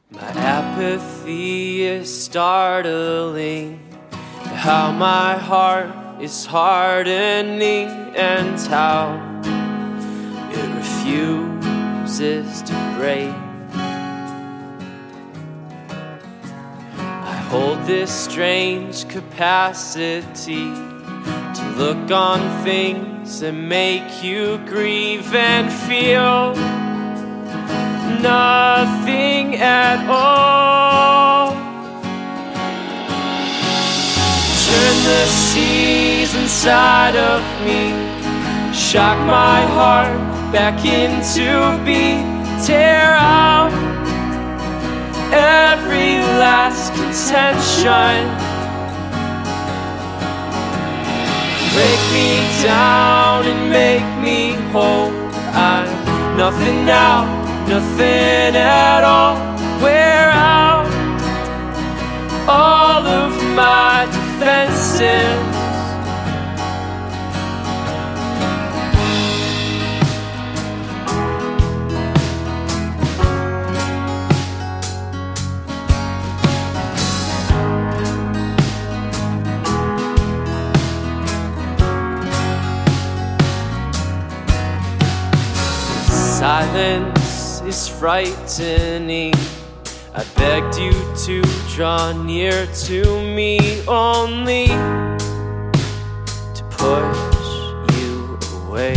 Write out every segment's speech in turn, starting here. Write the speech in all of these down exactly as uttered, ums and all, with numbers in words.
My apathy is startling, how my heart is hardening, and how it refuses to break. I hold this strange capacity to look on things and make you grieve and feel nothing at all. Turn the seas inside of me, shock my heart back into being, tear out every last contention, break me down and make me whole. I'm nothing now, nothing at all. Wear out all of my defenses. Silence is frightening. I begged you to draw near to me, only to push you away.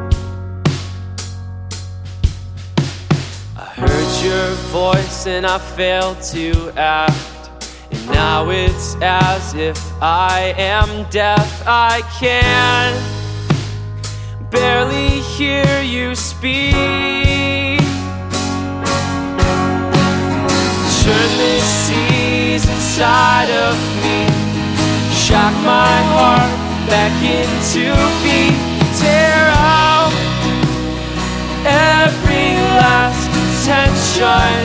I heard your voice and I failed to act, and now it's as if I am deaf. I can barely hear you speak. Turn the seas inside of me, shock my heart back into being, tear out every last tension,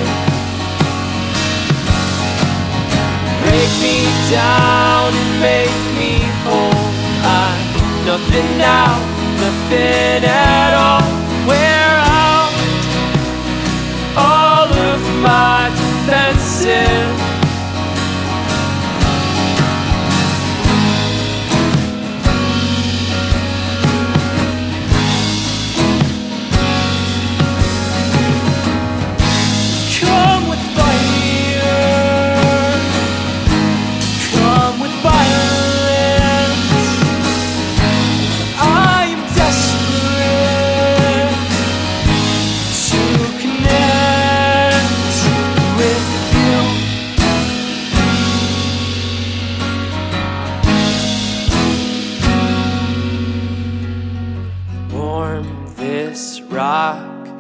break me down and make me whole. I'm nothing now, nothing at all. Wear out all of my defenses. Come with fire, come with violence. I am desperate to connect with you. Warm this rock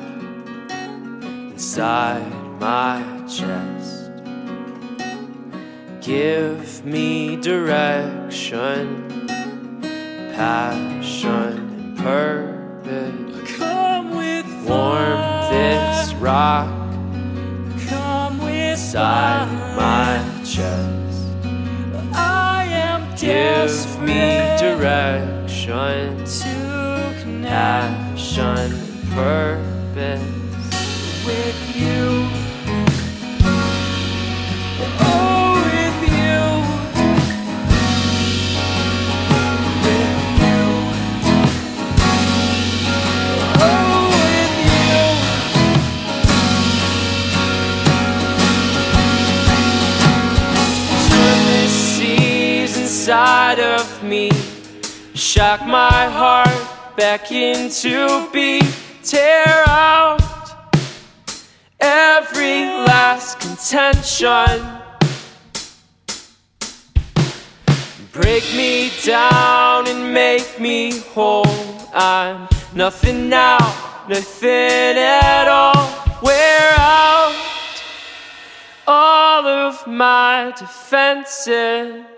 inside my chest. Give me direction, passion and purpose. Come with Warm this rock come with inside fire. my chest. I am Give me desperate direction, to connect passion and purpose. with you. Oh, with you. With you. Oh, with you. Turn the seas inside of me, shock my heart back into being, tear out every last contention, break me down and make me whole. I'm nothing now, nothing at all. Wear out all of my defenses.